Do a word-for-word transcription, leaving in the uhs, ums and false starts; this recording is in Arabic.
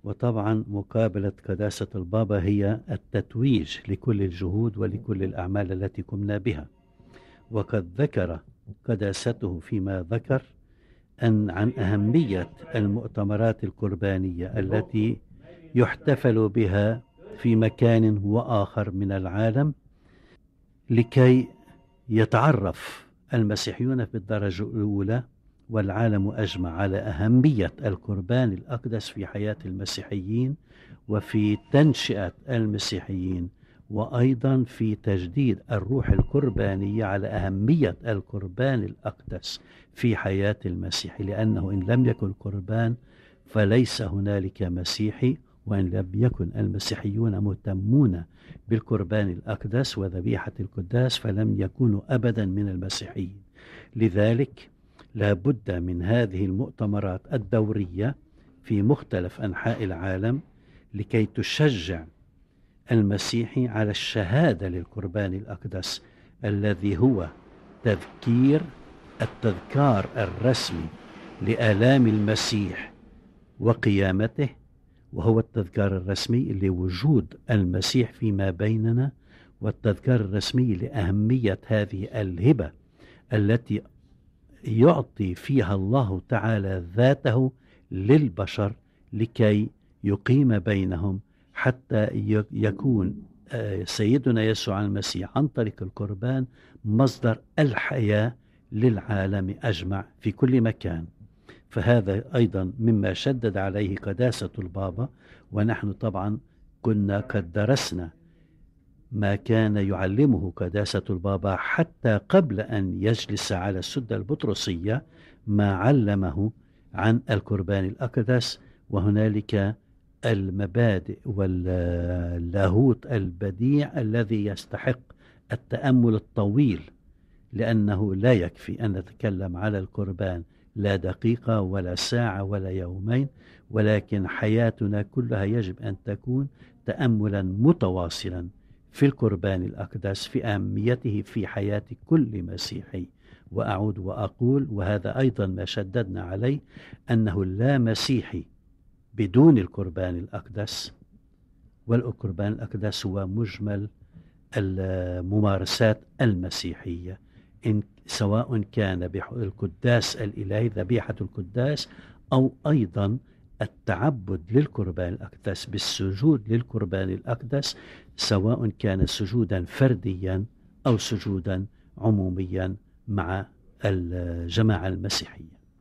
وطبعا مقابلة قداسة البابا هي التتويج لكل الجهود ولكل الأعمال التي قمنا بها. وقد ذكر قداسته فيما ذكر أن عن أهمية المؤتمرات القربانية التي يحتفل بها في مكان وآخر من العالم، لكي يتعرف المسيحيون في الدرجة الأولى والعالم أجمع على أهمية القربان الأقدس في حياة المسيحيين وفي تنشئة المسيحيين، وأيضا في تجديد الروح القربانية على أهمية القربان الأقدس في حياة المسيحي، لأنه إن لم يكن قربان فليس هنالك مسيحي، وإن لم يكن المسيحيون مهتمون بالقربان الأقدس وذبيحة القداس فلم يكونوا أبدا من المسيحيين. لذلك لا بد من هذه المؤتمرات الدورية في مختلف أنحاء العالم لكي تشجع المسيحي على الشهادة للقربان الأقدس الذي هو تذكير التذكار الرسمي لآلام المسيح وقيامته، وهو التذكار الرسمي لوجود المسيح فيما بيننا، والتذكار الرسمي لأهمية هذه الهبة التي يعطي فيها الله تعالى ذاته للبشر لكي يقيم بينهم، حتى يكون سيدنا يسوع المسيح عن طريق القربان مصدر الحياة للعالم أجمع في كل مكان. فهذا أيضا مما شدد عليه قداسة البابا، ونحن طبعا كنا قد درسنا ما كان يعلمه قداسة البابا حتى قبل أن يجلس على السدة البطرسية، ما علمه عن القربان الأقدس، وهنالك المبادئ واللاهوت البديع الذي يستحق التأمل الطويل، لأنه لا يكفي أن نتكلم على القربان لا دقيقة ولا ساعة ولا يومين، ولكن حياتنا كلها يجب أن تكون تأملا متواصلا في القربان الأقدس في أهميته في حياة كل مسيحي. وأعود وأقول، وهذا أيضا ما شددنا عليه، أنه لا مسيحي بدون القربان الأقدس، والقربان الأقدس هو مجمل الممارسات المسيحية، إن سواء كان بالقداس الإلهي ذبيحة القداس، أو أيضا التعبد للقربان الأقدس بالسجود للقربان الأقدس، سواء كان سجودا فرديا أو سجودا عموميا مع الجماعة المسيحية.